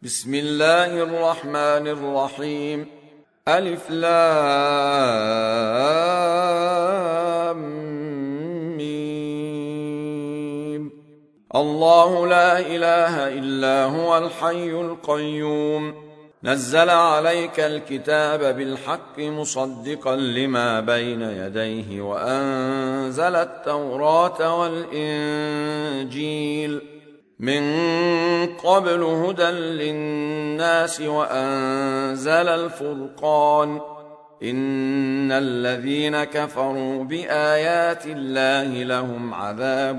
بسم الله الرحمن الرحيم. ألف لام ميم. الله لا إله إلا هو الحي القيوم، نزل عليك الكتاب بالحق مصدقا لما بين يديه وأنزل التوراة والإنجيل من قبل هدى للناس وأنزل الفرقان. إن الذين كفروا بآيات الله لهم عذاب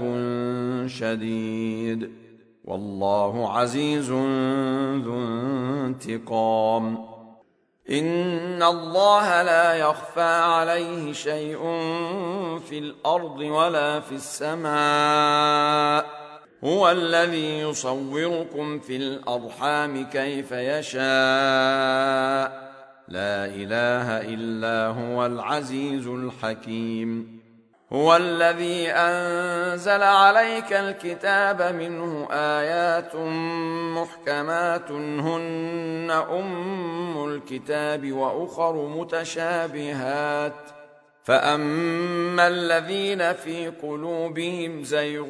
شديد، والله عزيز ذو انتقام. إن الله لا يخفى عليه شيء في الأرض ولا في السماء، هو الذي يصوركم في الأرحام كيف يشاء، لا إله إلا هو العزيز الحكيم. هو الذي أنزل عليك الكتاب منه آيات محكمات هن أم الكتاب وأخر متشابهات، فأما الذين في قلوبهم زيغ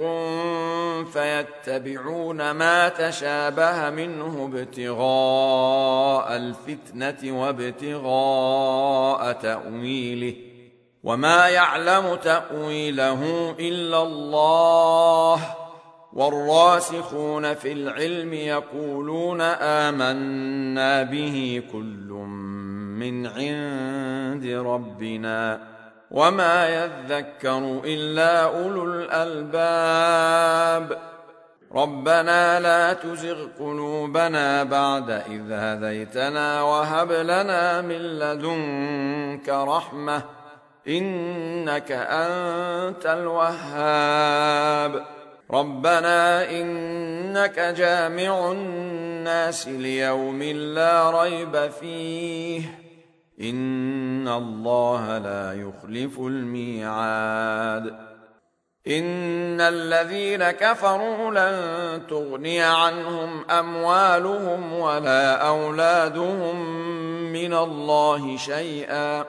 فيتبعون ما تشابه منه ابتغاء الفتنة وابتغاء تأويله، وما يعلم تأويله إلا الله، والراسخون في العلم يقولون آمنا به كل من عند ربنا، وما يذكر إلا أولو الألباب. ربنا لا تزغ قلوبنا بعد إذ هديتنا وهب لنا من لدنك رحمة إنك أنت الوهاب. ربنا إنك جامع الناس ليوم لا ريب فيه، إن الله لا يخلف الميعاد. إن الذين كفروا لن تغني عنهم أموالهم ولا أولادهم من الله شيئا،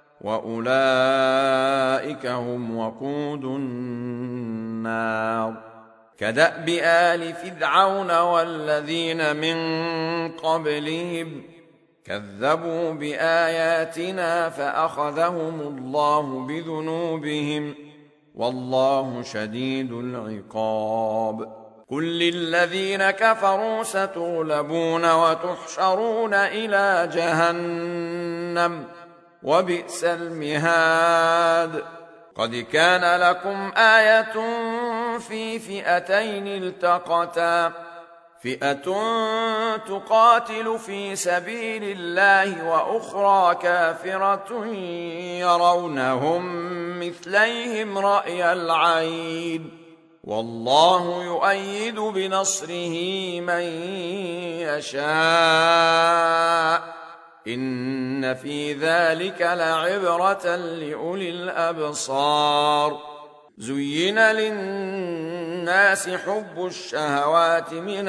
وأولئك هم وقود النار. كدأب آل فرعون والذين من قبلهم كذبوا بآياتنا فأخذهم الله بذنوبهم، والله شديد العقاب. قل للذين كفروا ستغلبون وتحشرون إلى جهنم وبئس المهاد. قد كان لكم آية في فئتين التقتا، فئة تقاتل في سبيل الله وأخرى كافرة يرونهم مثليهم رأي العين، والله يؤيد بنصره من يشاء، إن في ذلك لعبرة لأولي الأبصار. زين للناس حب الشهوات من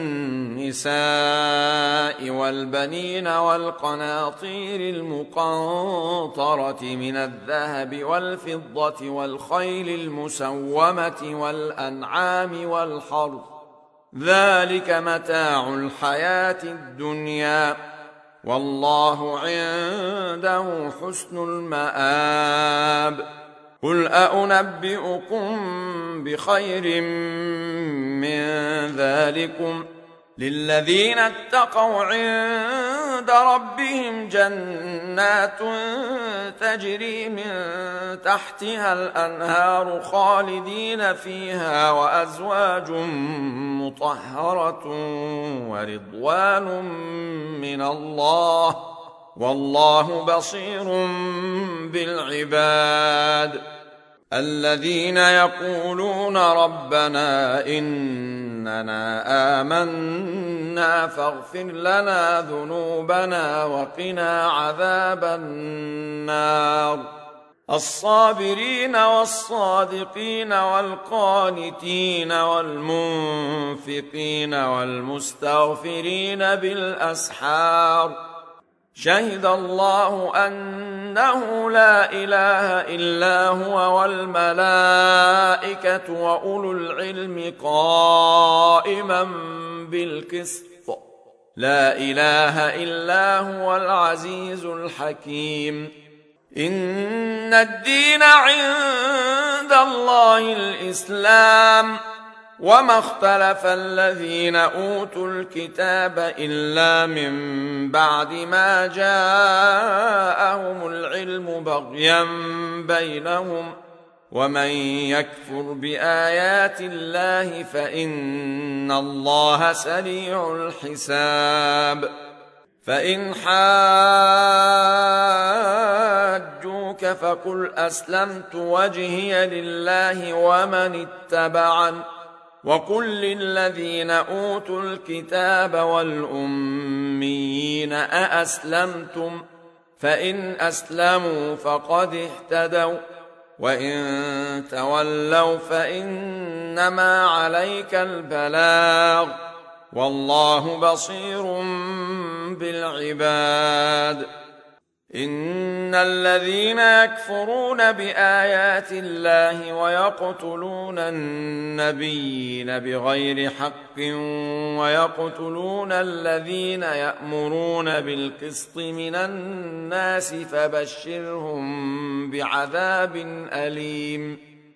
النساء والبنين والقناطير المقنطرة من الذهب والفضة والخيل المسومة والأنعام والحرث، ذلك متاع الحياة الدنيا، والله عنده حسن المآب. قل أنبئكم بخير من ذلكم للذين اتقوا عند ربهم جنات تجري من تحتها الأنهار خالدين فيها وأزواج مطهرة ورضوان من الله، والله بصير بالعباد. الذين يقولون ربنا إننا آمنا فاغفر لنا ذنوبنا وقنا عذاب النار. الصابرين والصادقين والقانتين والمنفقين والمستغفرين بالأسحار شهد الله أنه لا إله إلا هو والملائكة وأولو العلم قائما بالقسط لا إله إلا هو العزيز الحكيم إن الدين عند الله الإسلام وما اختلف الذين أوتوا الكتاب إلا من بعد ما جاءهم العلم بغيا بينهم ومن يكفر بآيات الله فإن الله سريع الحساب فإن حاجوك فقل أسلمت وجهي لله ومن اتبعن وقل للذين أوتوا الكتاب والأميين أأسلمتم فإن أسلموا فقد اهتدوا وإن تولوا فإنما عليك البلاغ والله بصير بالعباد إن الذين يكفرون بآيات الله ويقتلون النبيين بغير حق ويقتلون الذين يأمرون بالقسط من الناس فبشرهم بعذاب أليم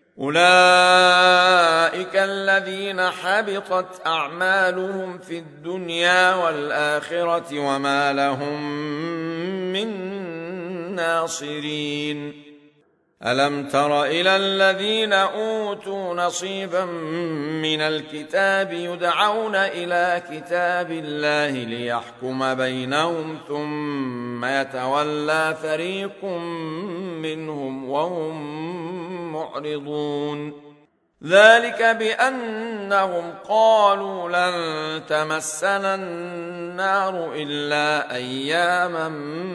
أولئك الذين حبطت أعمالهم في الدنيا والآخرة وما لهم من ناصرين ألم تر إلى الذين أوتوا نصيبا من الكتاب يدعون إلى كتاب الله ليحكم بينهم ثم يتولى فريق منهم وهم معرضون ذلك بأنهم قالوا لن تمسنا النار إلا أياما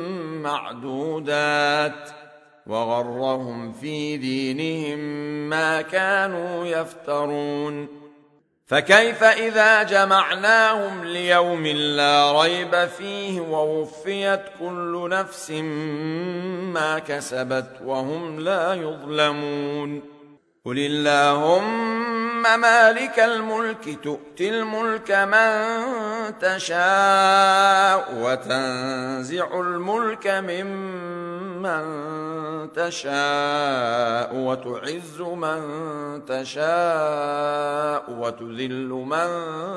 معدودات وغرهم في دينهم ما كانوا يفترون فكيف إذا جمعناهم ليوم لا ريب فيه ووفيت كل نفس ما كسبت وهم لا يظلمون قل اللهم مالك الملك تؤتي الملك من تشاء وتنزع الملك ممن تشاء وتعز من تشاء وتذل من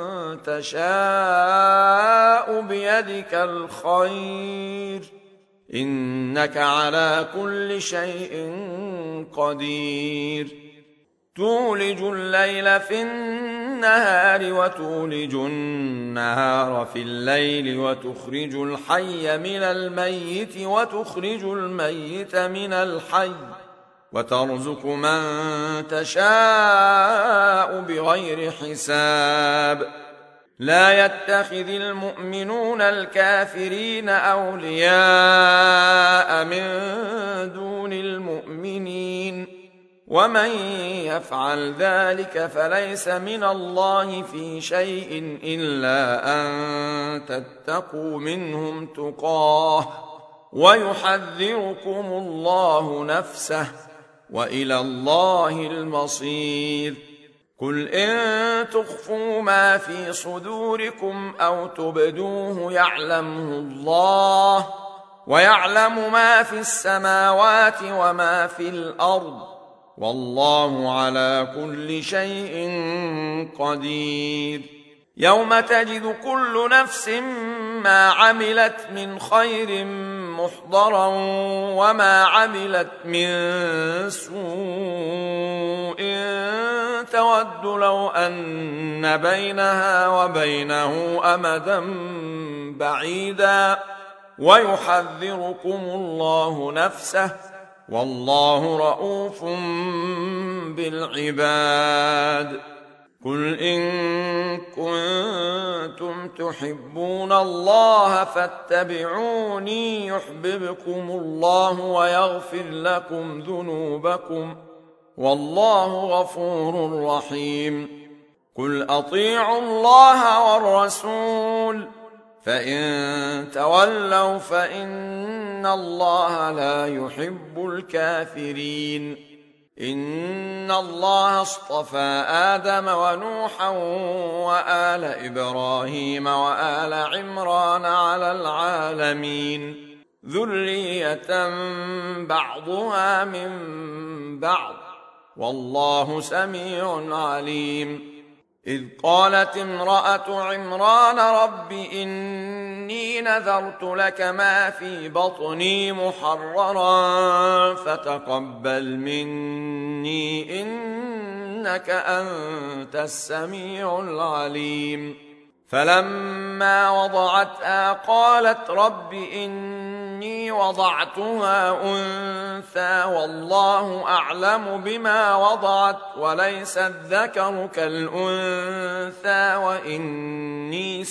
تشاء بيدك الخير إنك على كل شيء قدير تولج الليل في النهار وتولج النهار في الليل وتخرج الحي من الميت وتخرج الميت من الحي وترزق من تشاء بغير حساب لا يتخذ المؤمنون الكافرين أولياء من دون المؤمنين ومن يفعل ذلك فليس من الله في شيء إلا أن تتقوا منهم تقاه ويحذركم الله نفسه وإلى الله المصير قل إن تخفوا ما في صدوركم أو تبدوه يعلمه الله ويعلم ما في السماوات وما في الأرض والله على كل شيء قدير يوم تجد كل نفس ما عملت من خير محضرا وما عملت من سوء تود لو أن بينها وبينه أمدا بعيدا ويحذركم الله نفسه والله رؤوف بالعباد قل إن كنتم تحبون الله فاتبعوني يحببكم الله ويغفر لكم ذنوبكم والله غفور رحيم قل أطيعوا الله والرسول فإن تولوا فإن الله لا يحب الكافرين إن الله اصطفى آدم ونوحا وآل إبراهيم وآل عمران على العالمين ذرية بعضها من بعض والله سميع عليم إذ قالت امرأة عمران رب إني نذرت لك ما في بطني محررا فتقبل مني إنك أنت السميع العليم فلما وضعتها قالت رب إني وضعتها أنثى والله أعلم بما وضعت وليس الذكر كالأنثى وإني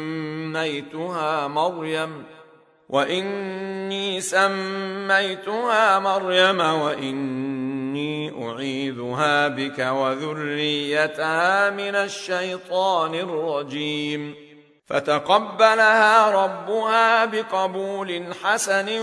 سميتها مريم وإني أعيذها بك وذريتها من الشيطان الرجيم فتقبلها ربها بقبول حسن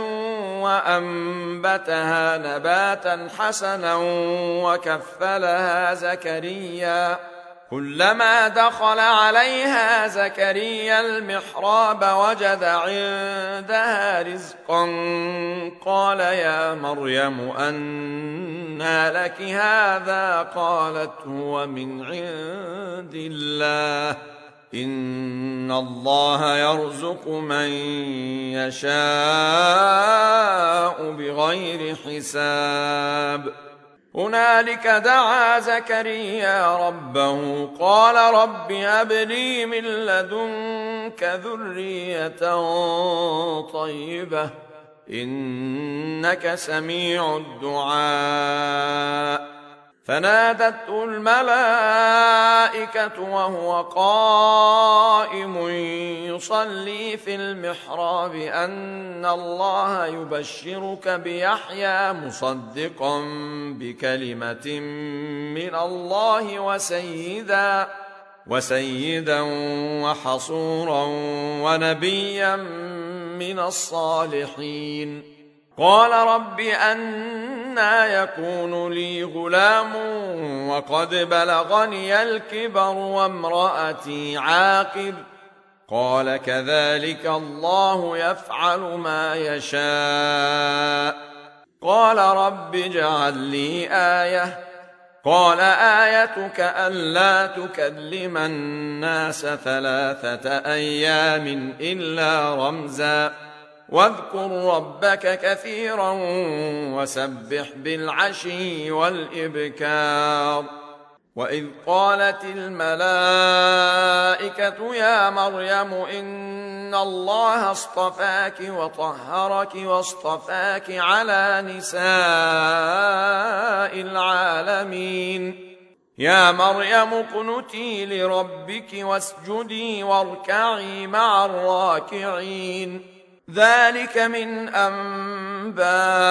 وأنبتها نباتا حسنا وكفلها زكريا كلما دخل عليها زكريا المحراب وجد عندها رزقا قال يا مريم أنى لك هذا قالت هو من عند الله إن الله يرزق من يشاء بغير حساب هنالك دعا زكريا ربه قال رب هب لي من لدنك ذرية طيبة إنك سميع الدعاء فنادته الملائكة وهو قائم يصلي في المحراب أن الله يبشرك بيحيى مصدقا بكلمة من الله وسيدا وحصورا ونبيا من الصالحين قال رب أنى يكون لي غلام وقد بلغني الكبر وامرأتي عاقر قال كذلك الله يفعل ما يشاء قال رب اجعل لي آية قال آيتك ألا تكلم الناس 3 أيام إلا رمزا واذكر ربك كثيرا وسبح بالعشي والإبكار وإذ قالت الملائكة يا مريم إن الله اصطفاك وطهرك واصطفاك على نساء العالمين يا مريم اقنتي لربك واسجدي واركعي مع الراكعين ذلك من أنباء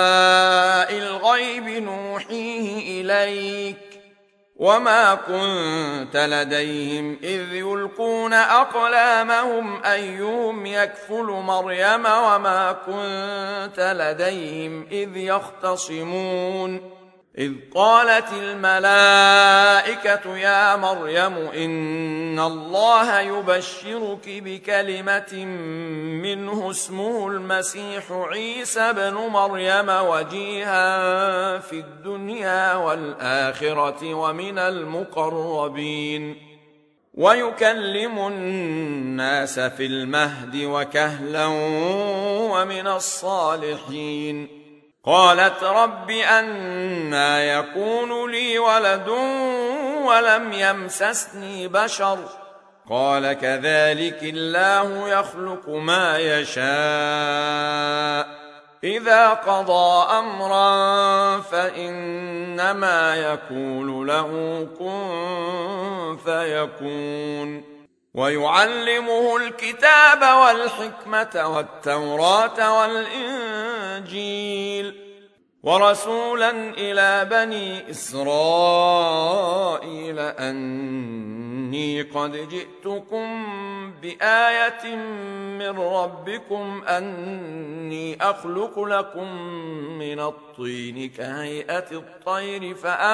الغيب نوحيه إليك وما كنت لديهم إذ يلقون أقلامهم أيهم يكفل مريم وما كنت لديهم إذ يختصمون إذ قالت الملائكة يا مريم إن الله يبشرك بكلمة منه اسمه المسيح عيسى بن مريم وجيها في الدنيا والآخرة ومن المقربين ويكلم الناس في المهد وكهلا ومن الصالحين قالت رب أنى يكون لي ولد ولم يمسسني بشر قال كذلك الله يخلق ما يشاء إذا قضى أمرا فإنما يقول له كن فيكون. ويعلمه الكتاب والحكمة والتوراة والإنجيل ورسولا إلى بني إسرائيل أني قد جئتكم بآية من ربكم أني أخلق لكم من الطين كهيئة الطير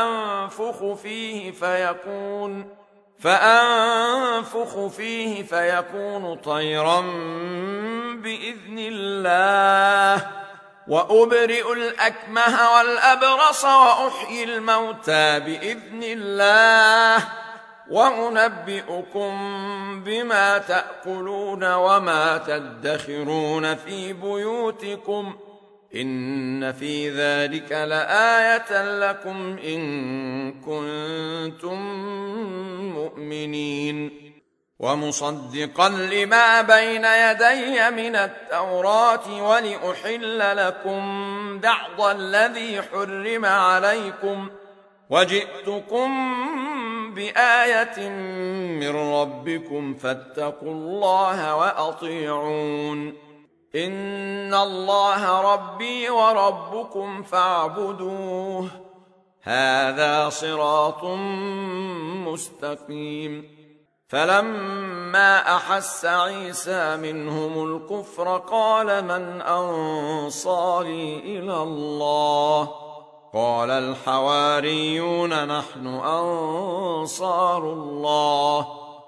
فأنفخ فيه فيكون طيرا بإذن الله وأبرئ الأكمه والأبرص وأحيي الموتى بإذن الله وأنبئكم بما تأكلون وما تدخرون في بيوتكم إن في ذلك لآية لكم إن كنتم مؤمنين. ومصدقا لما بين يدي من التوراة ولأحل لكم بعض الذي حرم عليكم وجئتكم بآية من ربكم فاتقوا الله وأطيعون. إن الله ربي وربكم فاعبدوه هذا صراط مستقيم. فلما أحس عيسى منهم الكفر قال من أنصاري إلى الله قال الحواريون نحن أنصار الله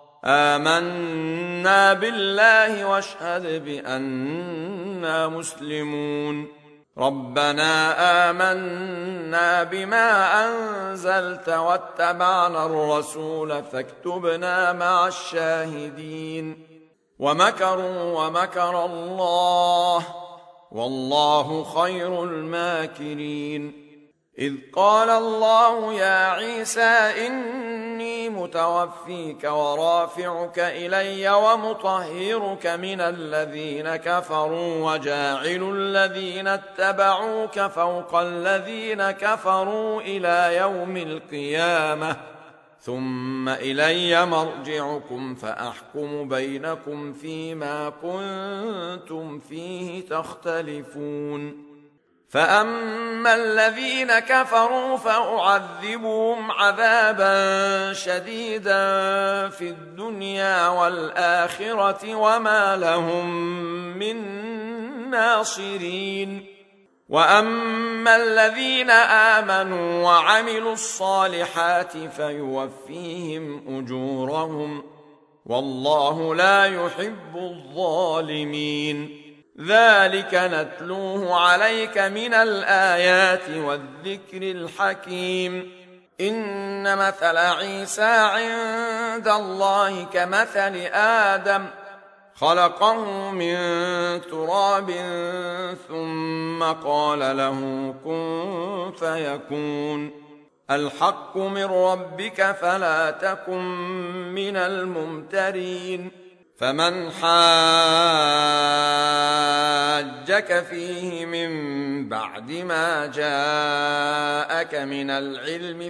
آمنا بالله واشهد بأننا مسلمون. ربنا آمنا بما أنزلت واتبعنا الرسول فاكتبنا مع الشاهدين. ومكروا ومكر الله والله خير الماكرين. إذ قال الله يا عيسى إني متوفيك ورافعك إلي ومطهرك من الذين كفروا وجاعل الذين اتبعوك فوق الذين كفروا إلى يوم القيامة ثم إلي مرجعكم فأحكم بينكم فيما كنتم فيه تختلفون. فأما الذين كفروا فأعذبهم عذابا شديدا في الدنيا والآخرة وما لهم من ناصرين. وأما الذين آمنوا وعملوا الصالحات فيوفيهم أجورهم والله لا يحب الظالمين. ذلك نتلوه عليك من الآيات والذكر الحكيم. إن مثل عيسى عند الله كمثل آدم خلقه من تراب ثم قال له كن فيكون. الحق من ربك فلا تكن من الممترين. فمن حاجك فيه من بعد ما جاءك من العلم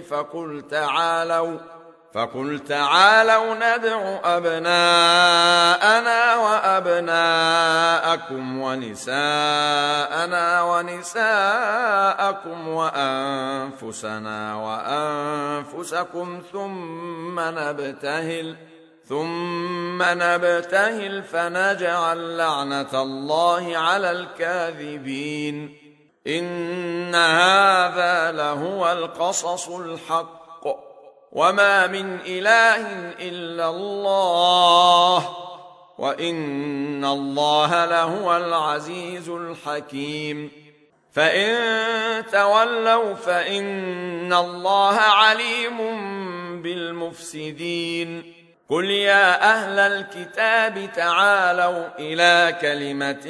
فقل تعالوا ندع أبناءنا وأبناءكم ونساءنا ونساءكم وأنفسنا وأنفسكم ثم نبتهل فنجعل لعنة الله على الكاذبين. إن هذا لهو القصص الحق وما من إله إلا الله وإن الله لهو العزيز الحكيم. فإن تولوا فإن الله عليم بالمفسدين. قل يا أهل الكتاب تعالوا إلى كلمة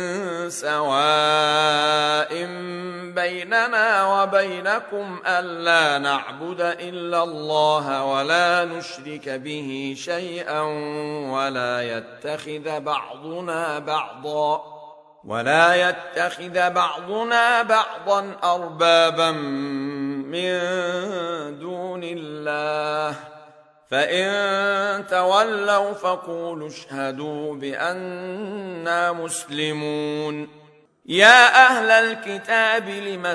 سواء بيننا وبينكم ألا نعبد إلا الله ولا نشرك به شيئا ولا يتخذ ولا يتخذ بعضنا بعضا أربابا من دون الله فإن تولوا فقولوا اشهدوا بأننا مسلمون يا أهل الكتاب لم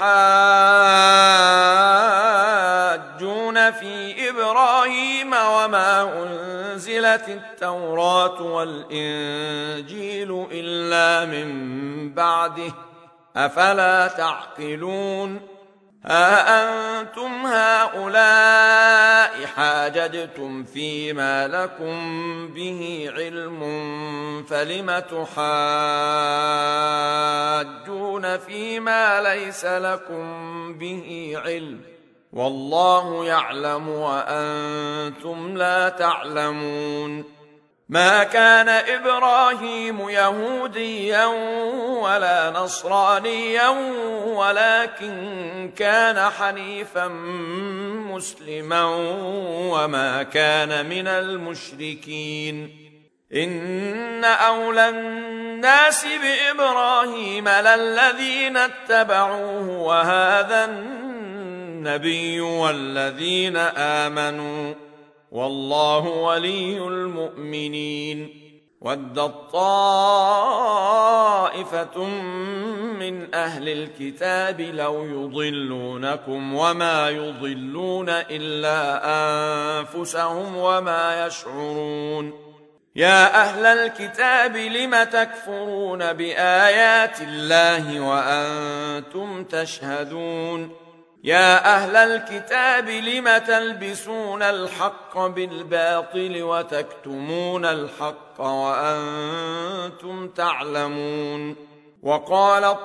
تحاجون في إبراهيم وما أنزلت التوراة والإنجيل إلا من بعده أفلا تعقلون ها أنتم هؤلاء حاججتم فيما لكم به علم فلم تحاجون فيما ليس لكم به علم والله يعلم وأنتم لا تعلمون ما كان إبراهيم يهوديا ولا نصرانيا ولكن كان حنيفا مسلما وما كان من المشركين إن أولى الناس بإبراهيم للذين اتبعوه وهذا النبي والذين آمنوا والله ولي المؤمنين ودت طائفة من أهل الكتاب لو يضلونكم وما يضلون إلا أنفسهم وما يشعرون يا أهل الكتاب لم تكفرون بآيات الله وأنتم تشهدون يا أهل الكتاب لم تلبسون الحق بالباطل وتكتمون الحق وأنتم تعلمون وقالت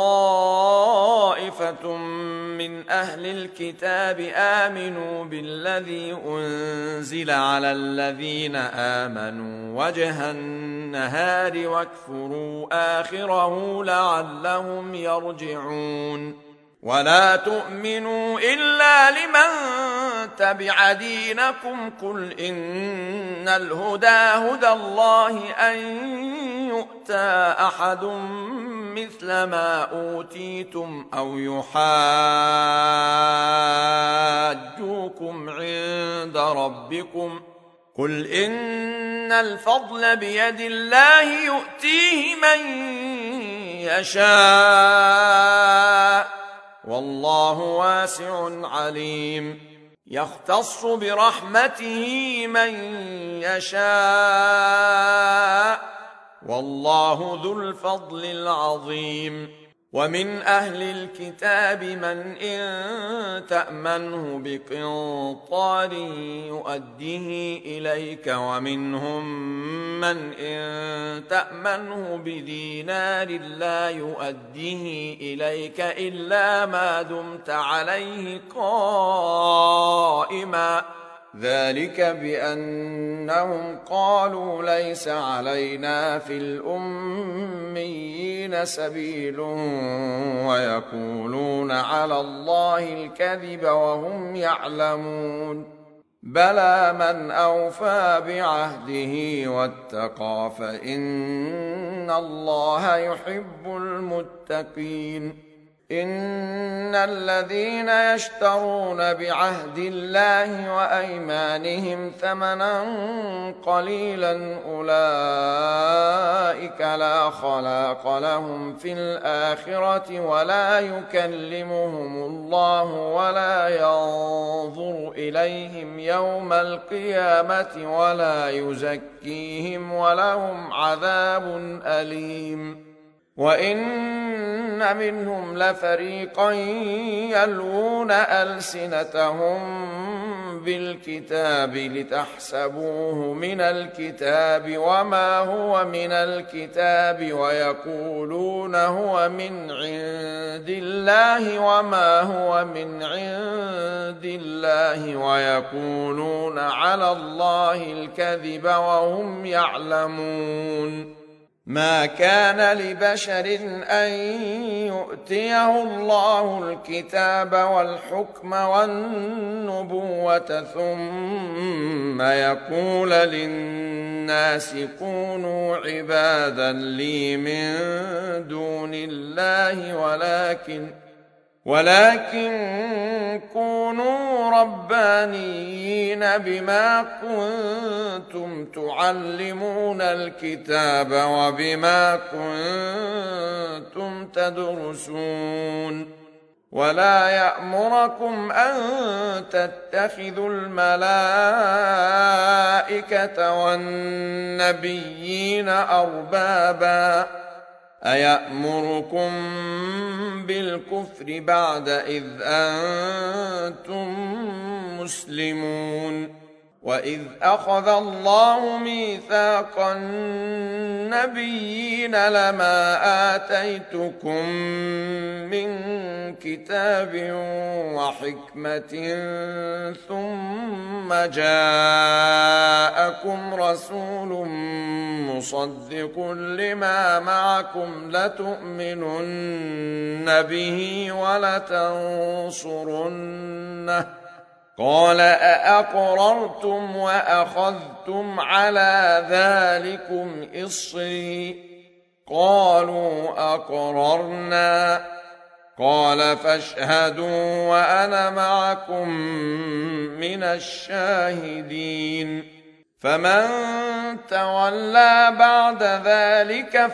طائفة من أهل الكتاب آمنوا بالذي أنزل على الذين آمنوا وجه النهار واكفروا آخره لعلهم يرجعون ولا تؤمنوا إلا لمن تبع دينكم قل إن الهدى هدى الله أن يؤتى أحد مثل ما أوتيتم أو يحاجوكم عند ربكم قل إن الفضل بيد الله يؤتيه من يشاء والله واسع عليم يختص برحمته من يشاء والله ذو الفضل العظيم ومن أهل الكتاب من إن تأمنه بقنطار يؤديه إليك ومنهم من إن تأمنه بدينار لا يؤديه إليك إلا ما دمت عليه قائما ذلك بأنهم قالوا ليس علينا في الأميين سبيل ويقولون على الله الكذب وهم يعلمون بلى من أوفى بعهده واتقى فإن الله يحب المتقين إن الذين يشترون بعهد الله وأيمانهم ثمنا قليلا أولئك لا خلاق لهم في الآخرة ولا يكلمهم الله ولا ينظر إليهم يوم القيامة ولا يزكيهم ولهم عذاب أليم وإن منهم لفريقا يلوون ألسنتهم بالكتاب لتحسبوه من الكتاب وما هو من الكتاب ويقولون هو من عند الله وما هو من عند الله ويقولون على الله الكذب وهم يعلمون ما كان لبشر أن يؤتيه الله الكتاب والحكم والنبوة ثم يقول للناس كونوا عبادا لي من دون الله ولكن كونوا ربانيين بما كنتم تعلمون الكتاب وبما كنتم تدرسون ولا يأمركم أن تتخذوا الملائكة والنبيين أربابا أيأمركم بالكفر بعد إذ أنتم مسلمون وإذ أخذ الله ميثاق النبيين لما آتيتكم من كتاب وحكمة ثم جاءكم رسول مصدق لما معكم لتؤمنن به ولتنصرنه قال أأقررتم وأخذتم على ذلكم إصري قالوا أقررنا قال فاشهدوا وأنا معكم من الشاهدين فمن تولى بعد ذلك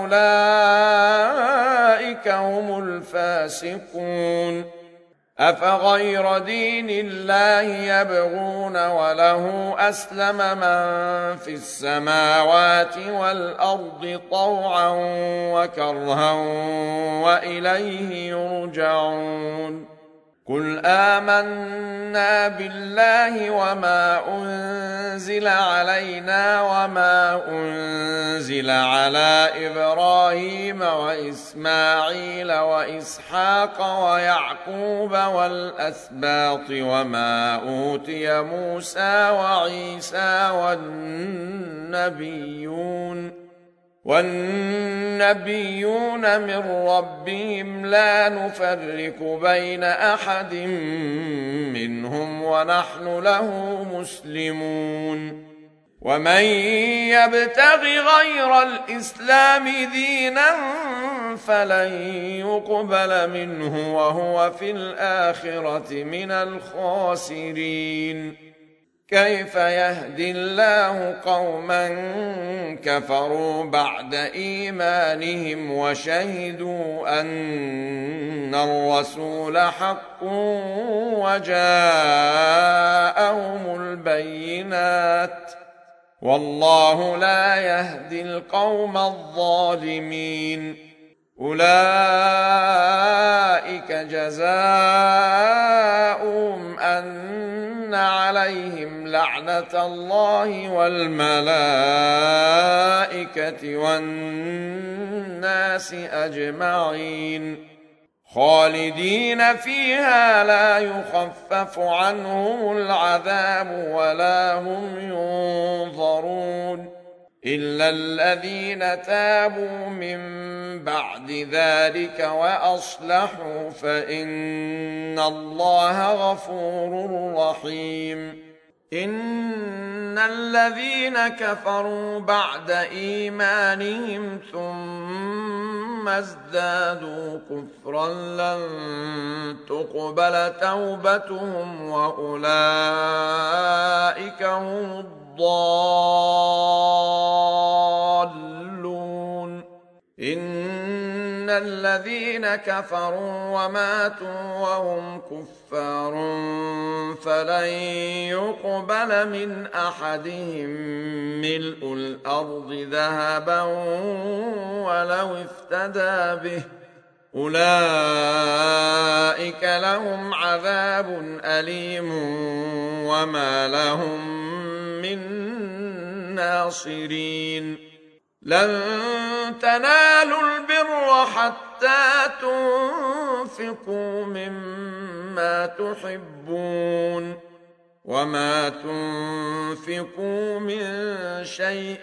فأولئك هم الفاسقون أفغير دين الله يبغون وله أسلم من في السماوات والأرض طوعا وكرها وإليه يرجعون قل آمنا بالله وما أنزل علينا وما أنزل على إبراهيم وإسماعيل وإسحاق ويعقوب والأسباط وما أوتي موسى وعيسى والنبيون من ربهم لا نفرق بين أحد منهم ونحن له مسلمون ومن يبتغ غير الإسلام دينا فلن يقبل منه وهو في الآخرة من الخاسرين كيف يهدي الله قوما كفروا بعد إيمانهم وشهدوا أن الرسول حق وجاءهم البينات والله لا يهدي القوم الظالمين أولئك جزاؤهم أن عليهم لعنة الله والملائكة والناس أجمعين خالدين فيها لا يخفف عنهم العذاب ولا هم ينظرون إلا الذين تابوا من بعد ذلك وأصلحوا فإن الله غفور رحيم إن الذين كفروا بعد إيمانهم ثم ازدادوا كفرا لن تقبل توبتهم وأولئك هم الضالون إن الذين كفروا وماتوا وهم كفار فلن يقبل من أحدهم ملء الأرض ذهبا ولو افتدى به أولئك لهم عذاب أليم وما لهم من ناصرين لن تنالوا البر حتى تنفقوا مما تحبون وما تنفقوا من شيء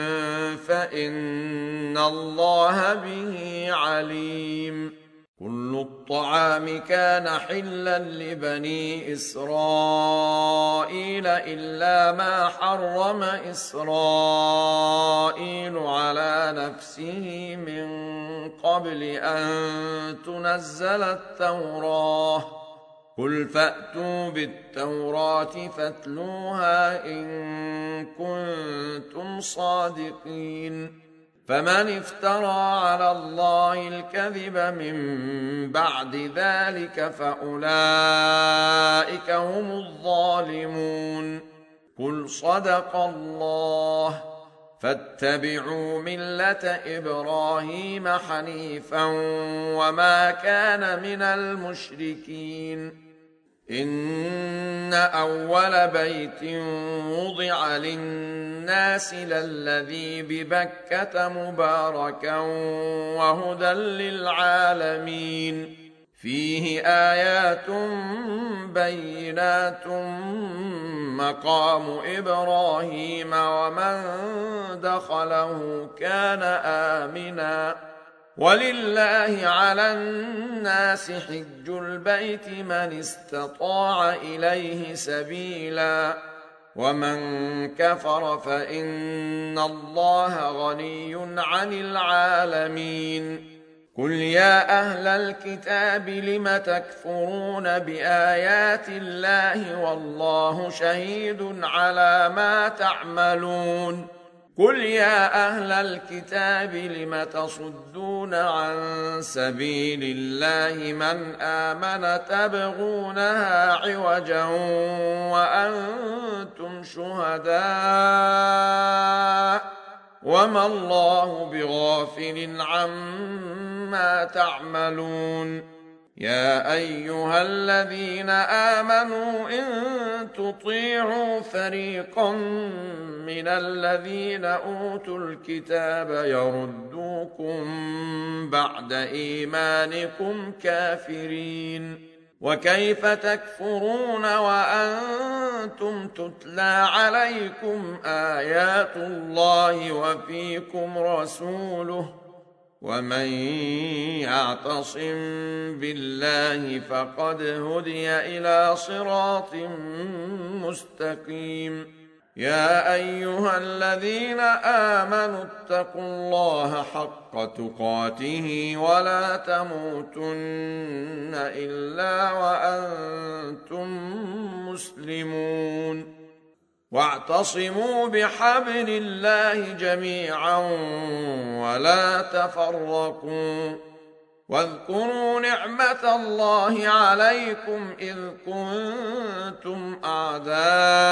فإن الله به عليم. كل الطعام كان حلا لبني إسرائيل إلا ما حرم إسرائيل على نفسه من قبل أن تنزل التوراة. قل فأتوا بالتوراة فاتلوها إن كنتم صادقين. فمن افترى على الله الكذب من بعد ذلك فأولئك هم الظالمون. قل صدق الله. فاتبعوا ملة إبراهيم حنيفا وما كان من المشركين. إن أول بيت وضع للناس للذي ببكة مباركا وهدى للعالمين. فيه آيات بينات مقام إبراهيم ومن دخله كان آمنا. ولله على الناس حج البيت من استطاع إليه سبيلا ومن كفر فإن الله غني عن العالمين. قل يا أهل الكتاب لم تكفرون بآيات الله والله شهيد على ما تعملون. قل يا أهل الكتاب لم تصدون عن سبيل الله من آمن تبغونها عوجا وأنتم شهداء وما الله بغافل عما تعملون. يا أيها الذين آمنوا إن تطيعوا فريقا من الذين أوتوا الكتاب يردوكم بعد إيمانكم كافرين. وكيف تكفرون وأنتم تتلى عليكم آيات الله وفيكم رسوله ومن يعتصم بالله فقد هدي إلى صراط مستقيم. يا أيها الذين آمنوا اتقوا الله حق تقاته ولا تموتن إلا وأنتم مسلمون. واعتصموا بحبل الله جميعا ولا تفرقوا. واذكروا نعمة الله عليكم إذ كنتم أعداء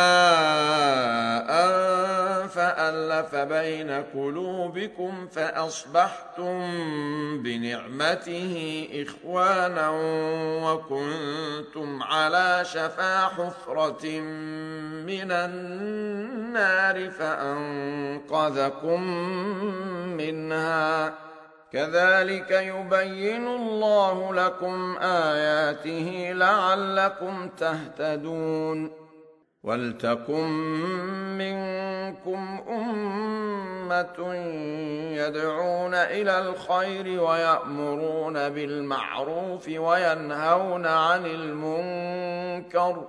فألف بين قلوبكم فأصبحتم بنعمته إخوانا وكنتم على شفا حفرة من النار فأنقذكم منها. كذلك يبين الله لكم آياته لعلكم تهتدون. ولتكن منكم أمة يدعون إلى الخير ويأمرون بالمعروف وينهون عن المنكر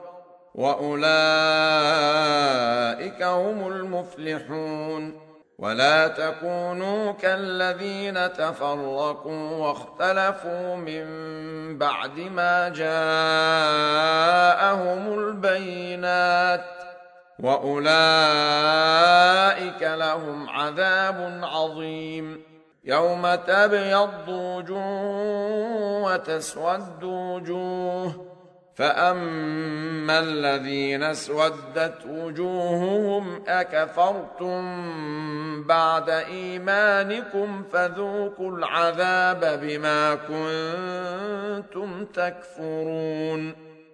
وأولئك هم المفلحون. ولا تكونوا كالذين تفرقوا واختلفوا من بعد ما جاءهم البينات وأولئك لهم عذاب عظيم. يوم تبيض وجوه وتسود وجوه فأما الذين اسودت وجوههم أكفرتم بعد إيمانكم فذوقوا العذاب بما كنتم تكفرون.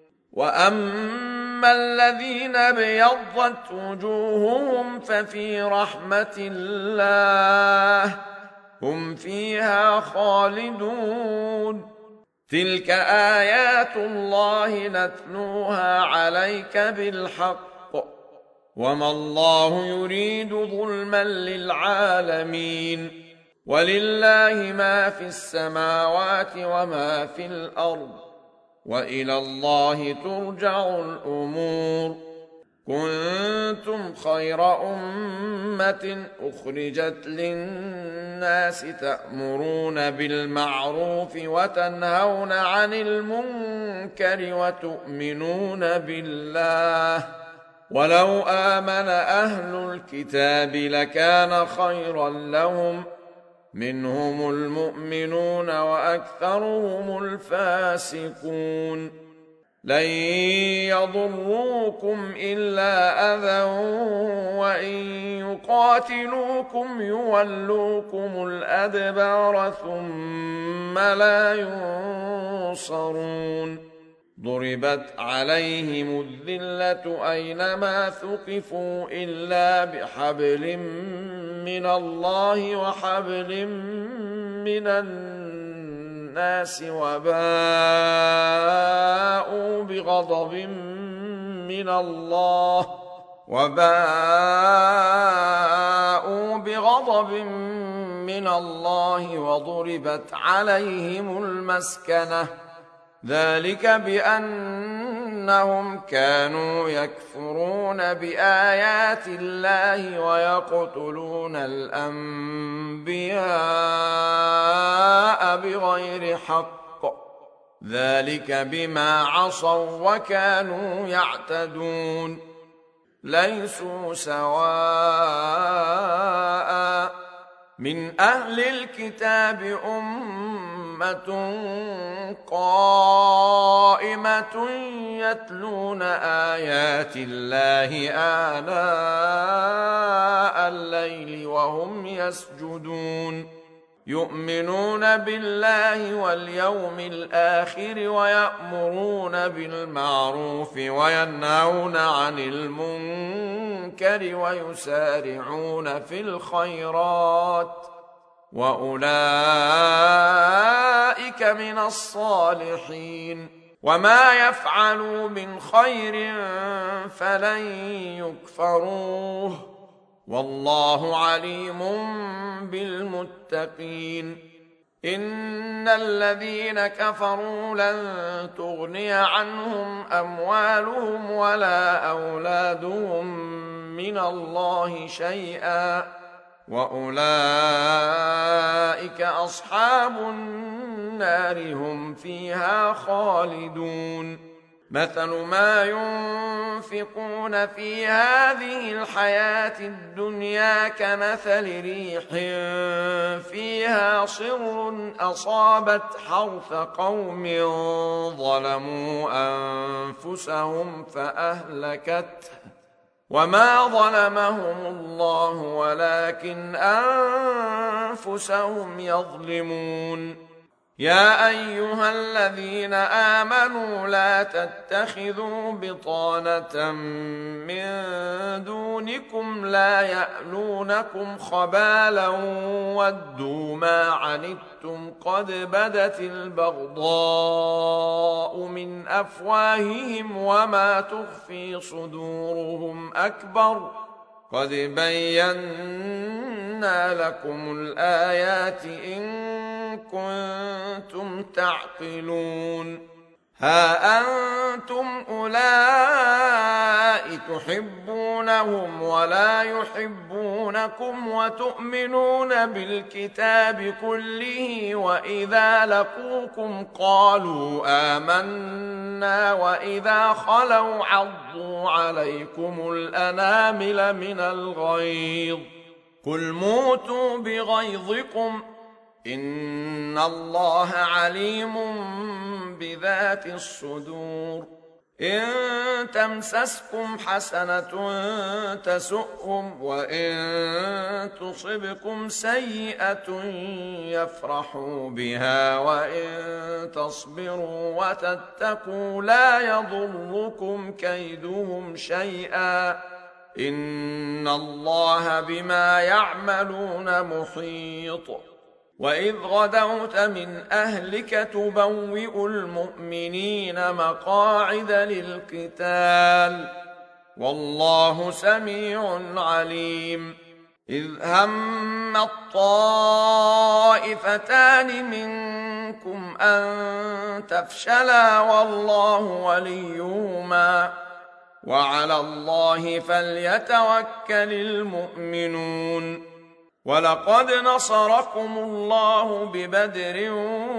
وأما الذين ابيضت وجوههم ففي رحمة الله هم فيها خالدون. تلك آيات الله نتلوها عليك بالحق وما الله يريد ظلما للعالمين ولله ما في السماوات وما في الأرض وإلى الله ترجع الأمور كنتم خير أمة أخرجت للناس تأمرون بالمعروف وتنهون عن المنكر وتؤمنون بالله ولو آمن أهل الكتاب لكان خيرا لهم منهم المؤمنون وأكثرهم الفاسقون لن يضروكم إلا أذى وإن يقاتلوكم يولوكم الأدبار ثم لا ينصرون ضربت عليهم الذلة أينما ثقفوا إلا بحبل من الله وحبل من الناس وباءوا بغضب من الله وضربت عليهم المسكنة ذلك بأنهم كانوا يكفرون بآيات الله ويقتلون الأنبياء بغير حق ذلك بما عصوا وكانوا يعتدون ليسوا سواء من أهل الكتاب أمة قائمة يتلون آيات الله آناء الليل وهم يسجدون يؤمنون بالله واليوم الآخر ويأمرون بالمعروف وينهون عن المنكر ويسارعون في الخيرات وأولئك من الصالحين وما يفعلوا من خير فلن يكفروه والله عليم بالمتقين إن الذين كفروا لن تغني عنهم أموالهم ولا أولادهم من الله شيئا وأولئك أصحاب النار هم فيها خالدون مثل ما ينفقون في هذه الحياة الدنيا كمثل ريح فيها صر أصابت حرث قوم ظلموا أنفسهم فأهلكته وما ظلمهم الله ولكن أنفسهم يظلمون يا أيها الذين آمنوا لا تتخذوا بطانة من دونكم لا يألونكم خبالا ودوا ما عنتم قد بدت البغضاء من أفواههم وما تخفي صدورهم أكبر قد بينا لكم الآيات إن كنتم تعقلون ها أنتم أولئك تحبونهم ولا يحبونكم وتؤمنون بالكتاب كله وإذا لقوكم قالوا آمنا وإذا خلوا عضوا عليكم الأنامل من الغيظ قل موتوا بغيظكم إن الله عليم بذات الصدور إن تمسسكم حسنة تسؤهم وإن تصبكم سيئة يفرحوا بها وإن تصبروا وتتقوا لا يضركم كيدهم شيئا إن الله بما يعملون محيط وإذ غدوت من أهلك تبوئ المؤمنين مقاعد للقتال والله سميع عليم إذ هم الطائفتان منكم أن تفشلا والله وليهما وعلى الله فليتوكل المؤمنون ولقد نصركم الله ببدر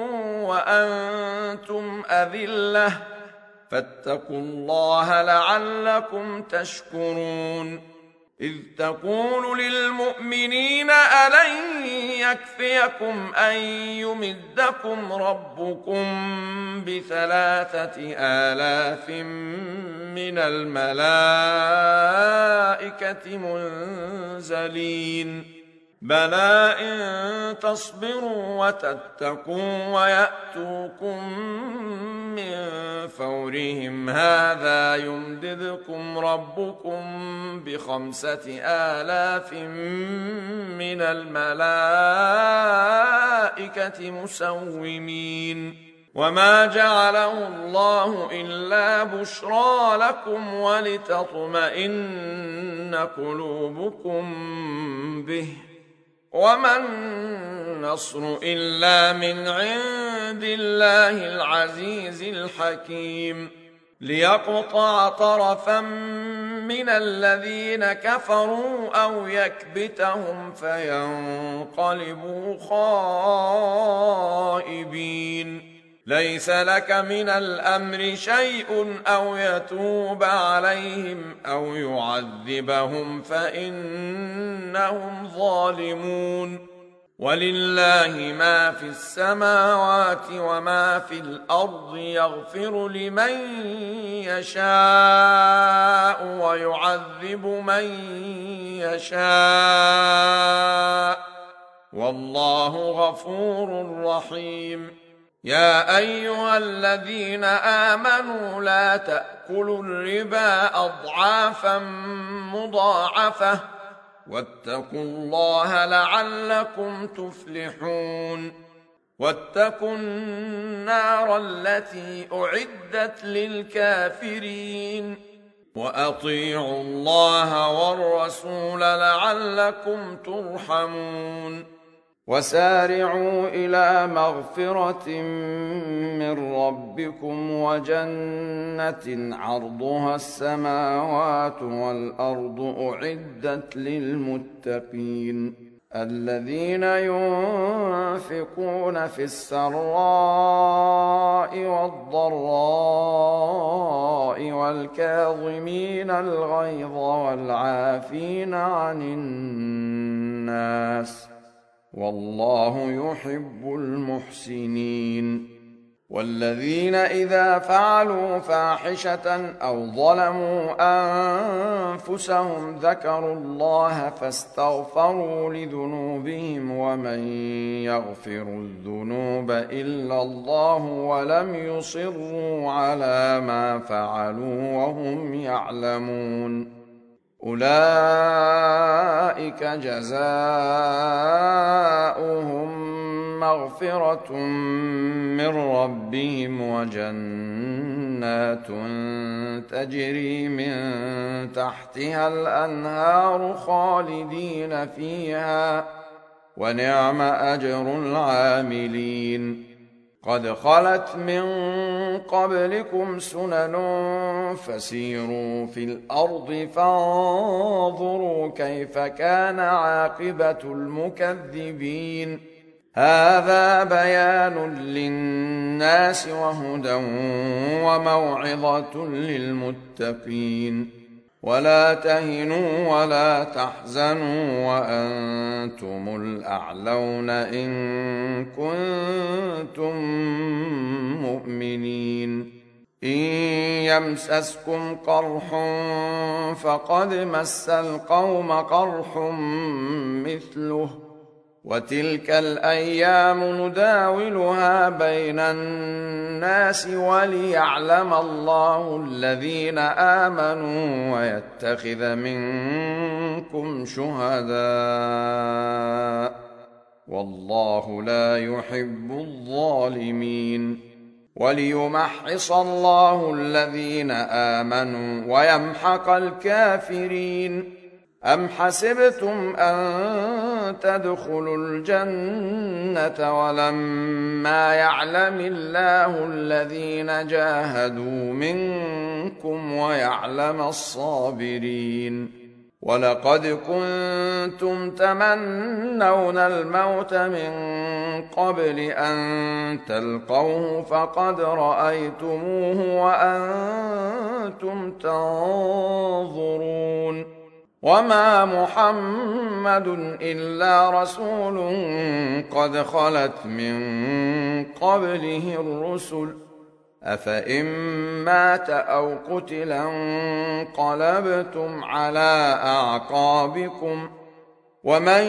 وأنتم أذلة فاتقوا الله لعلكم تشكرون إذ تقول للمؤمنين ألن يكفيكم أن يمدكم ربكم ب3,000 من الملائكة منزلين بلى إن تصبروا وتتقوا ويأتوكم من فورهم هذا يمددكم ربكم ب5,000 من الملائكة مسومين وما جعله الله إلا بشرى لكم ولتطمئن قلوبكم به وما النصر إلا من عند الله العزيز الحكيم ليقطع طرفا من الذين كفروا أو يكبتهم فينقلبوا خائبين ليس لك من الأمر شيء أو يتوب عليهم أو يعذبهم فإنهم ظالمون ولله ما في السماوات وما في الأرض يغفر لمن يشاء ويعذب من يشاء والله غفور رحيم يا أيها الذين آمنوا لا تأكلوا الربا أضعافا مضاعفة واتقوا الله لعلكم تفلحون واتقوا النار التي أعدت للكافرين وأطيعوا الله والرسول لعلكم ترحمون وسارعوا إلى مغفرة من ربكم وجنة عرضها السماوات والأرض أعدت للمتقين الذين ينفقون في السراء والضراء والكاظمين الغيظ والعافين عن الناس والله يحب المحسنين والذين إذا فعلوا فاحشة أو ظلموا أنفسهم ذكروا الله فاستغفروا لذنوبهم ومن يغفر الذنوب إلا الله ولم يصروا على ما فعلوا وهم يعلمون أولئك جزاؤهم مغفرة من ربهم وجنات تجري من تحتها الأنهار خالدين فيها ونعم أجر العاملين قد خلت من قبلكم سنن فسيروا في الأرض فانظروا كيف كان عاقبة المكذبين هذا بيان للناس وهدى وموعظة للمتقين ولا تهنوا ولا تحزنوا وأنتم الأعلون إن كنتم مؤمنين إن يمسسكم قرح فقد مس القوم قرح مثله وتلك الأيام نداولها بين الناس وليعلم الله الذين آمنوا ويتخذ منكم شهداء والله لا يحب الظالمين. وليمحص الله الذين آمنوا ويمحق الكافرين. أم حسبتم أن تدخلوا الجنة ولما يعلم الله الذين جاهدوا منكم ويعلم الصابرين؟ ولقد كنتم تمنون الموت من قبل أن تلقوه فقد رأيتموه وأنتم تنظرون. وما محمد إلا رسول قد خلت من قبله الرسل أفإن مات أو قتل انقلبتم على أعقابكم ومن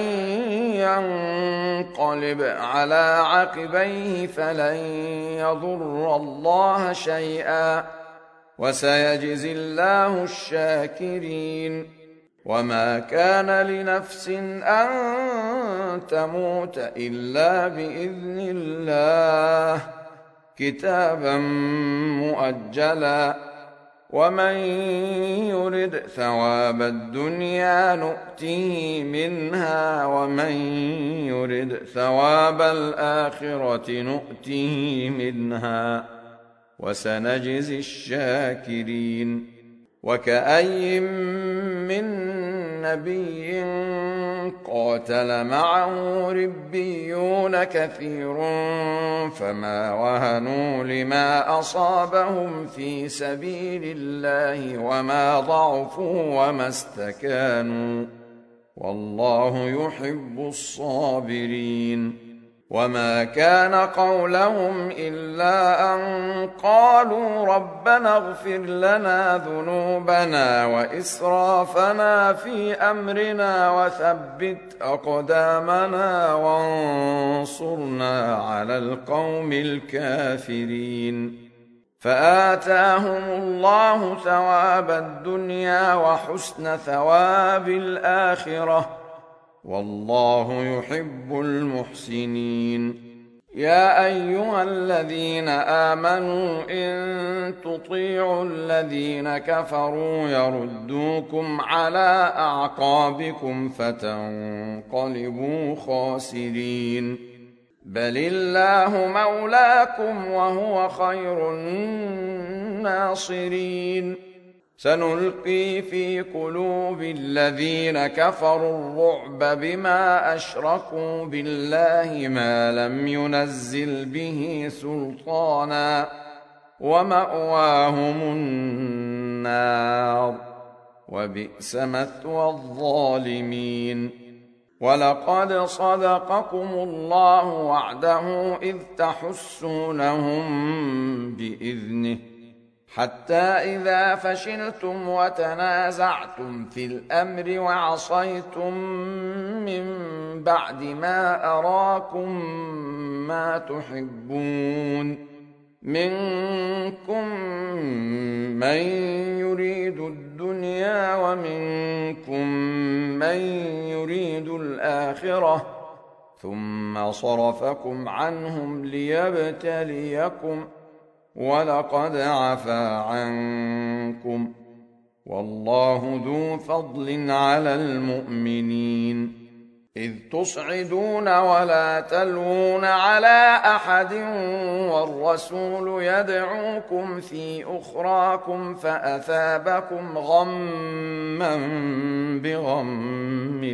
ينقلب على عقبيه فلن يضر الله شيئا وسيجزي الله الشاكرين. وما كان لنفس أن تموت إلا بإذن الله كتابا مؤجلا. ومن يرد ثواب الدنيا نؤته منها ومن يرد ثواب الآخرة نؤته منها وسنجزي الشاكرين. وكأي من نبي قاتل معه ربيون كثير فما وهنوا لما أصابهم في سبيل الله وما ضعفوا وما استكانوا والله يحب الصابرين. وما كان قولهم إلا أن قالوا ربنا اغفر لنا ذنوبنا وإسرافنا في أمرنا وثبت أقدامنا وانصرنا على القوم الكافرين. فآتاهم الله ثواب الدنيا وحسن ثواب الآخرة والله يحب المحسنين. يا أيها الذين آمنوا إن تطيعوا الذين كفروا يردوكم على أعقابكم فتنقلبوا خاسرين. بل الله مولاكم وهو خير الناصرين. سنلقي في قلوب الذين كفروا الرعب بما أشركوا بالله ما لم ينزل به سلطانا ومأواهم النار وبئس مثوى الظالمين. ولقد صدقكم الله وعده إذ تحسونهم بإذنه حتى إذا فشلتم وتنازعتم في الأمر وعصيتم من بعد ما أراكم ما تحبون منكم من يريد الدنيا ومنكم من يريد الآخرة ثم صرفكم عنهم ليبتليكم ولقد عفا عنكم والله ذو فضل على المؤمنين. إذ تصعدون ولا تلوون على أحد والرسول يدعوكم في أخراكم فأثابكم غما بغم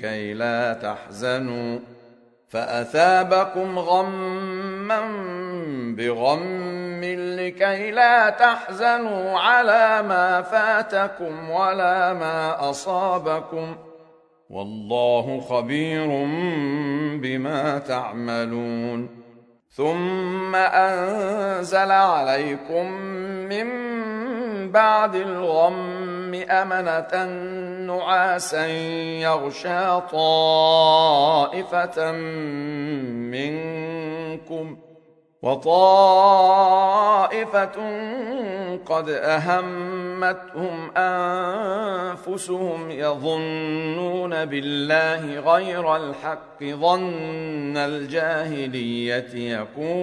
لكي لا تحزنوا على ما فاتكم ولا ما أصابكم والله خبير بما تعملون. ثم أنزل عليكم من بعد الغم أمنة نعاسا يغشى طائفة منكم وطائفة قد أهمتهم أنفسهم يظنون بالله غير الحق ظن الجاهلية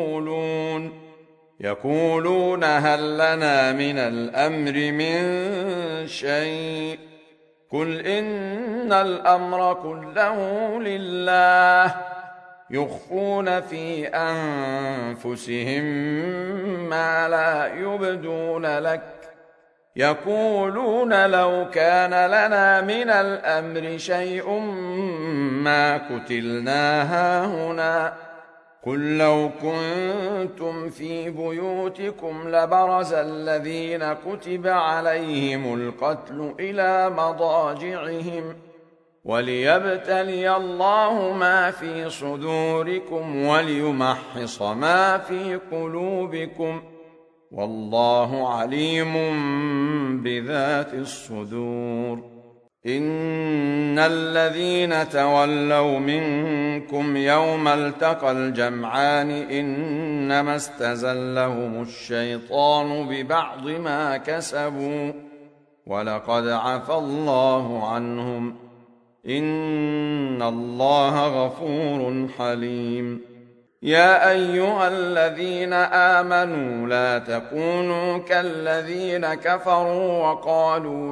يقولون هل لنا من الأمر من شيء قل إن الأمر كله لله يخفون في أنفسهم ما لا يبدون لك يقولون لو كان لنا من الأمر شيء ما قتلنا هاهنا قل لو كنتم في بيوتكم لبرز الذين كتب عليهم القتل إلى مضاجعهم وليبتلي الله ما في صدوركم وليمحص ما في قلوبكم والله عليم بذات الصدور إن الذين تولوا منكم يوم التقى الجمعان إنما استزلهم الشيطان ببعض ما كسبوا ولقد عفى الله عنهم إن الله غفور حليم يا أيها الذين آمنوا لا تكونوا كالذين كفروا وقالوا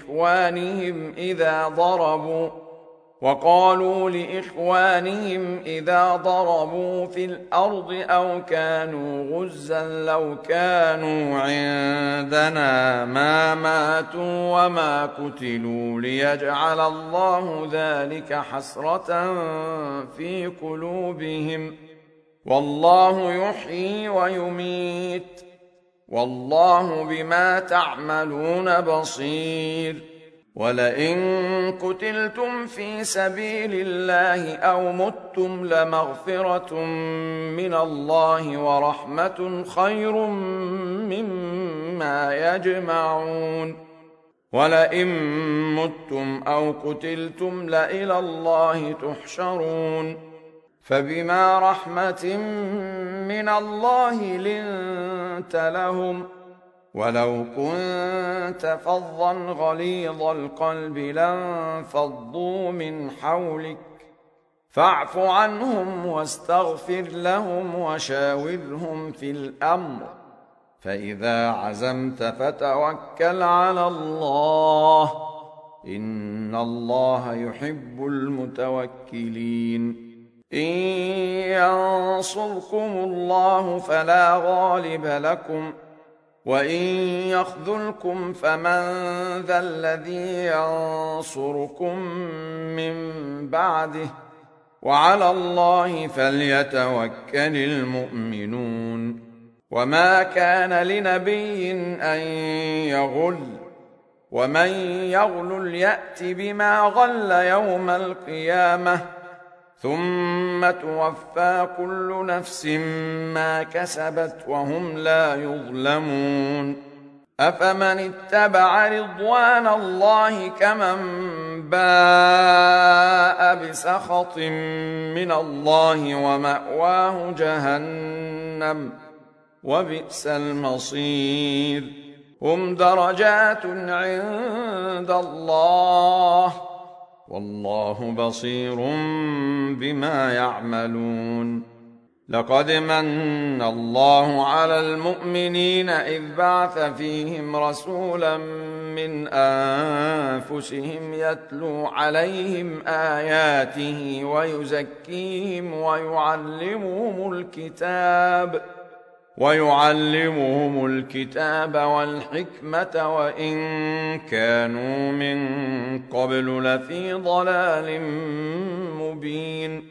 لإخوانهم إذا ضربوا في الأرض أو كانوا غزا لو كانوا عندنا ما ماتوا وما قتلوا ليجعل الله ذلك حسرة في قلوبهم والله يحيي ويميت والله بما تعملون بصير ولئن قتلتم في سبيل الله أو متم لمغفرة من الله ورحمة خير مما يجمعون ولئن متم أو قتلتم لإلى الله تحشرون فبما رحمة من الله لنت لهم ولو كنت فظا غليظ القلب لانفضوا من حولك فاعف عنهم واستغفر لهم وشاورهم في الأمر فإذا عزمت فتوكل على الله إن الله يحب المتوكلين إن ينصركم الله فلا غالب لكم وإن يخذلكم فمن ذا الذي ينصركم من بعده وعلى الله فليتوكل المؤمنون وما كان لنبي أن يغل ومن يغل يأت بما غل يوم القيامة ثم توفى كل نفس ما كسبت وهم لا يظلمون أفمن اتبع رضوان الله كمن باء بسخط من الله ومأواه جهنم وبئس المصير هم درجات عند الله والله بصير بما يعملون لقد من الله على المؤمنين إذ بعث فيهم رسولا من أنفسهم يتلو عليهم آياته ويزكيهم ويعلمهم الكتاب والحكمة وإن كانوا من قبل لفي ضلال مبين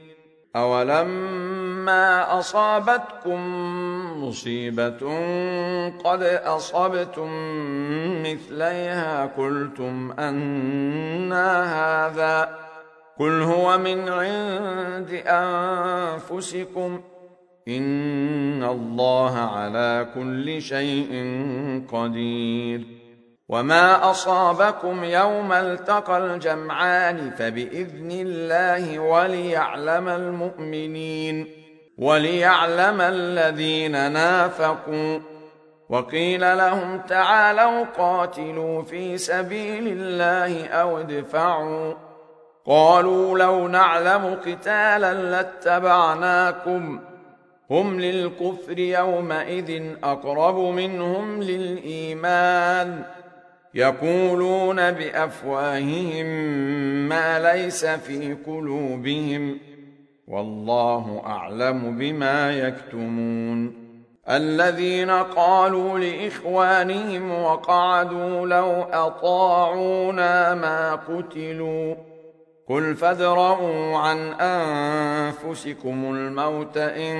أولما أصابتكم مصيبة قد أصبتم مثليها قلتم أنى هذا قل هو من عند أنفسكم إن الله على كل شيء قدير وما أصابكم يوم التقى الجمعان فبإذن الله وليعلم المؤمنين وليعلم الذين نافقوا. وقيل لهم تعالوا قاتلوا في سبيل الله أو ادفعوا. قالوا لو نعلم قتالا لاتبعناكم. هم للكفر يومئذ أقرب منهم للإيمان. يقولون بأفواههم ما ليس في قلوبهم والله أعلم بما يكتمون. الذين قالوا لإخوانهم وقعدوا لو أطاعونا ما قتلوا. قل فادرءوا عن أنفسكم الموت إن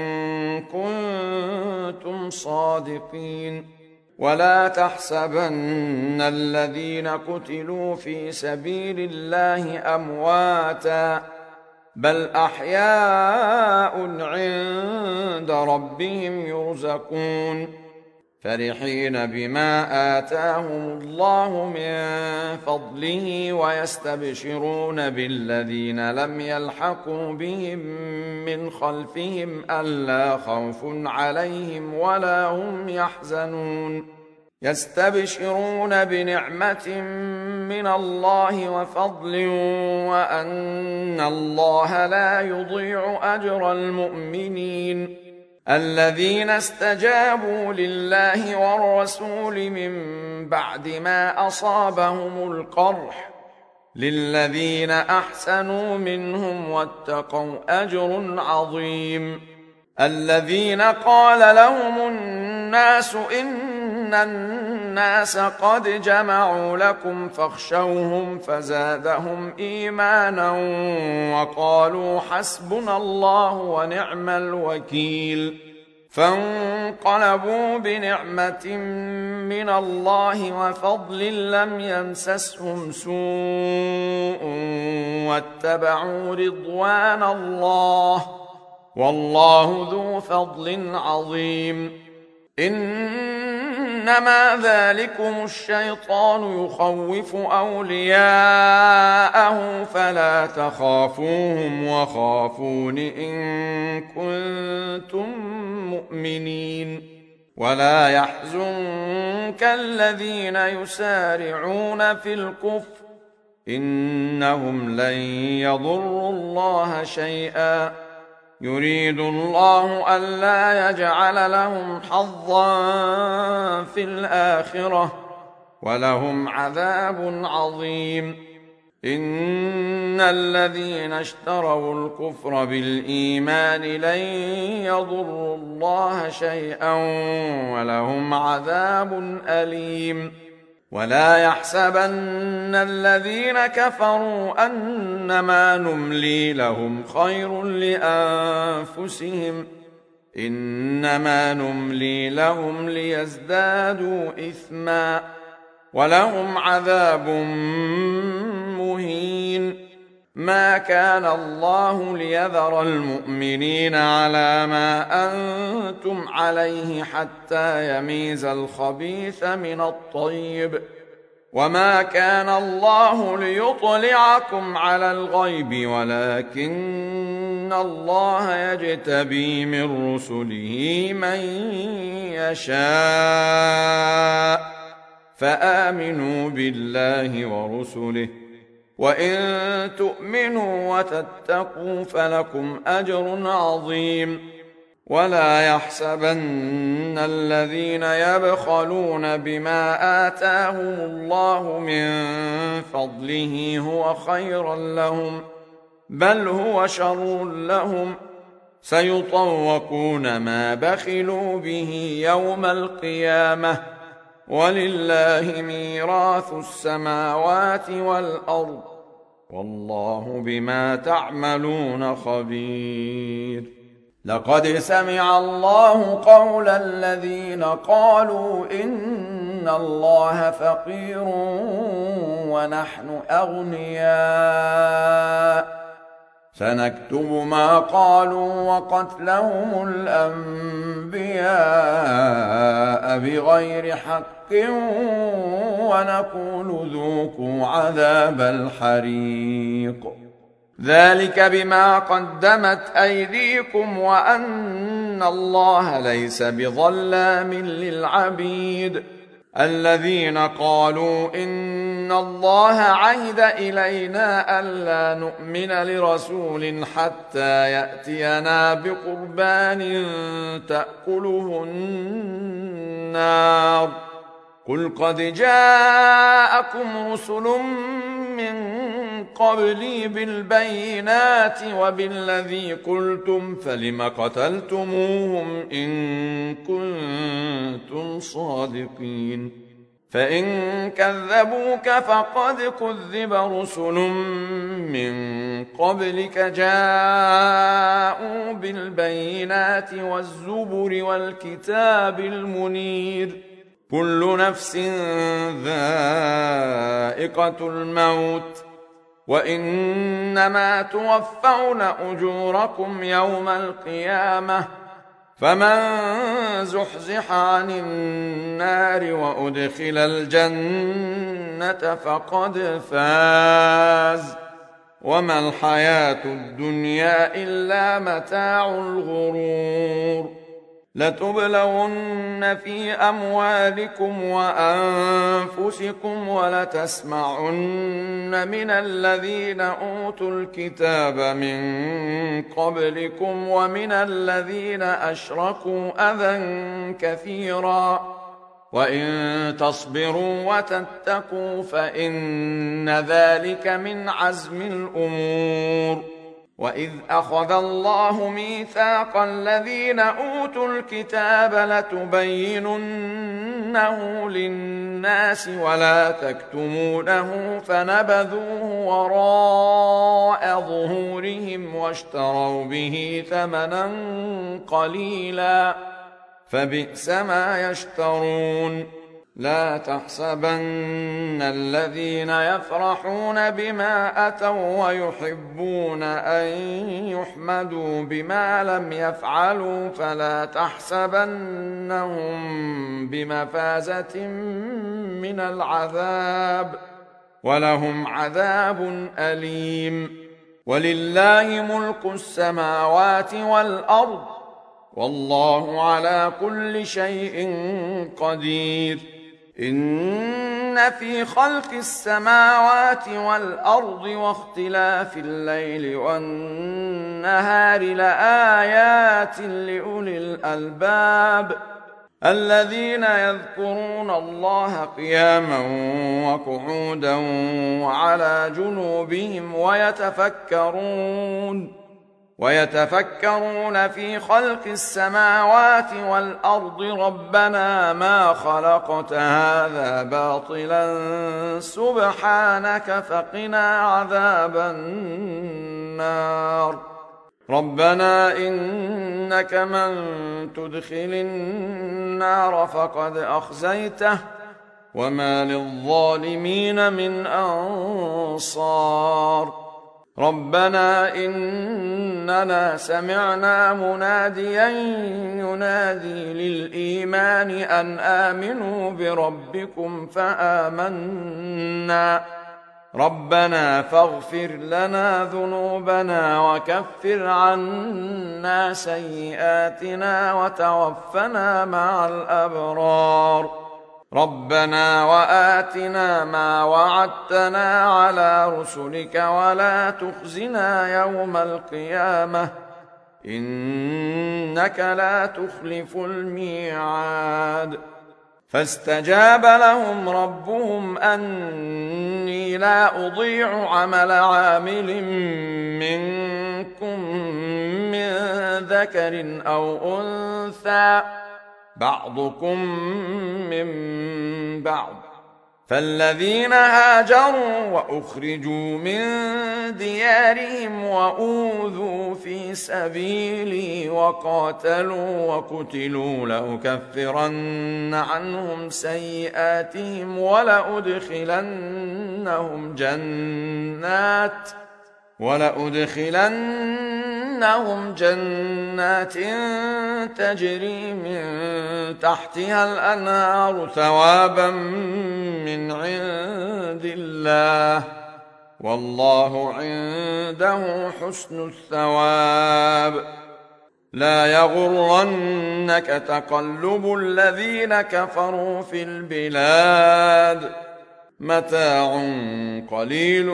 كنتم صادقين. ولا تحسبن الذين قتلوا في سبيل الله أمواتا بل أحياء عند ربهم يرزقون. فرحين بما آتاهم الله من فضله ويستبشرون بالذين لم يلحقوا بهم من خلفهم ألا خوف عليهم ولا هم يحزنون. يستبشرون بنعمة من الله وفضل وأن الله لا يضيع أجر المؤمنين. الذين استجابوا لله والرسول من بعد ما أصابهم القرح للذين أحسنوا منهم واتقوا أجر عظيم. الذين قال لهم الناس إن الناس قد جمعوا لكم فاخشوهم فزادهم إيمانا وقالوا حسبنا الله ونعم الوكيل. فانقلبوا بنعمة من الله وفضل لم يمسسهم سوء واتبعوا رضوان الله والله ذو فضل عظيم. إنما ذلكم الشيطان يخوف أولياءه فلا تخافوهم وخافون إن كنتم مؤمنين. ولا يحزنك الذين يسارعون في الكفر إنهم لن يضروا الله شيئا يريد الله ألا يجعل لهم حظا في الآخرة ولهم عذاب عظيم. إن الذين اشتروا الكفر بالإيمان لن يضروا الله شيئا ولهم عذاب أليم. ولا يحسبن الذين كفروا أنما نملي لهم خير لأنفسهم إنما نملي لهم ليزدادوا إثما ولهم عذاب مهين. ما كان الله ليذر المؤمنين على ما أنتم عليه حتى يميز الخبيث من الطيب وما كان الله ليطلعكم على الغيب ولكن الله يجتبي من رسله من يشاء فآمنوا بالله ورسله وإن تؤمنوا وتتقوا فلكم أجر عظيم. ولا يحسبن الذين يبخلون بما آتاهم الله من فضله هو خيرا لهم بل هو شر لهم سيطوقون ما بخلوا به يوم القيامة ولله ميراث السماوات والأرض والله بما تعملون خبير. لقد سمع الله قول الذين قالوا إن الله فقير ونحن أغنياء سنكتب ما قالوا وقتلهم الأنبياء بغير حق ونقول ذوقوا عذاب الحريق ذلك بما قدمت أيديكم وأن الله ليس بظلام للعبيد. الذين قالوا إن الله عهد إلينا ألا نؤمن لرسول حتى يأتينا بقربان تأكله النار قل قد جاءكم رسل من قبلي بالبينات وبالذي قلتم فلم قتلتموهم إن كنتم صادقين فإن كذبوك فقد كذب رسل من قبلك جاءوا بالبينات والزبر والكتاب المنير كل نفس ذائقة الموت وإنما توفون أجوركم يوم القيامة فمن زحزح عن النار وأدخل الجنة فقد فاز وما الحياة الدنيا إلا متاع الغرور لتبلغن في أموالكم وأنفسكم ولتسمعن من الذين أوتوا الكتاب من قبلكم ومن الذين أشركوا أذى كثيرا وإن تصبروا وتتقوا فإن ذلك من عزم الأمور وإذ أخذ الله ميثاق الذين أوتوا الكتاب لتبيننه للناس ولا تكتمونه فنبذوه وراء ظهورهم واشتروا به ثمنا قليلا فبئس ما يشترون لا تحسبن الذين يفرحون بما أتوا ويحبون أن يحمدوا بما لم يفعلوا فلا تحسبنهم بمفازة من العذاب ولهم عذاب أليم ولله ملك السماوات والأرض والله على كل شيء قدير إن في خلق السماوات والأرض واختلاف الليل والنهار لآيات لأولي الألباب الذين يذكرون الله قياما وقعودا وعلى جنوبهم ويتفكرون في خلق السماوات والأرض ربنا ما خلقت هذا باطلا سبحانك فقنا عذاب النار ربنا إنك من تدخل النار فقد أخزيته وما للظالمين من أنصار ربنا إننا سمعنا مناديا ينادي للإيمان أن آمنوا بربكم فآمنا ربنا فاغفر لنا ذنوبنا وكفر عنا سيئاتنا وتوفنا مع الأبرار ربنا وآتنا ما وعدتنا على رسلك ولا تخزنا يوم القيامة إنك لا تخلف الميعاد فاستجاب لهم ربهم أني لا أضيع عمل عامل منكم من ذكر أو أنثى بعضكم من بعض فالذين هاجروا وأخرجوا من ديارهم وأوذوا في سبيلي وقاتلوا وقتلوا لأكفرن عنهم سيئاتهم ولأدخلنهم جنات تجري من تحتها الأنهار ثوابا من عند الله والله عنده حسن الثواب. لا يغرنك تقلب الذين كفروا في البلاد، متاع قليل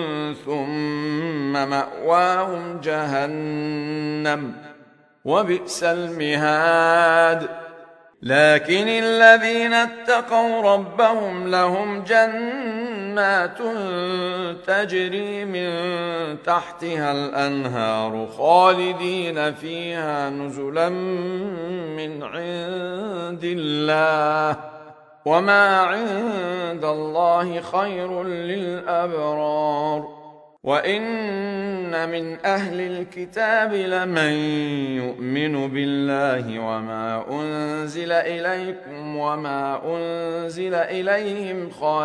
ثم مأواهم جهنم وبئس المهاد. لكن الذين اتقوا ربهم لهم جنات تجري من تحتها الأنهار خالدين فيها نزلا من عند الله، وما عند الله خير للأبرار. وإن من أهل الكتاب لمن يؤمن بالله وما أنزل إليكم وما أنزل إليهم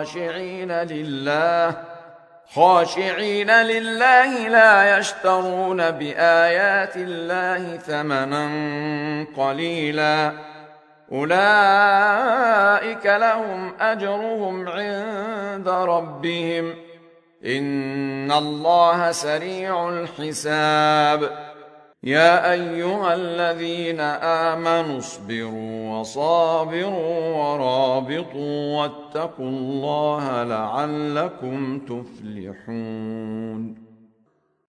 خاشعين لله لا يشترون بآيات الله ثمنا قليلا، أولئك لهم أجرهم عند ربهم، إن الله سريع الحساب. يا أيها الذين آمنوا اصبروا وصابروا ورابطوا واتقوا الله لعلكم تفلحون.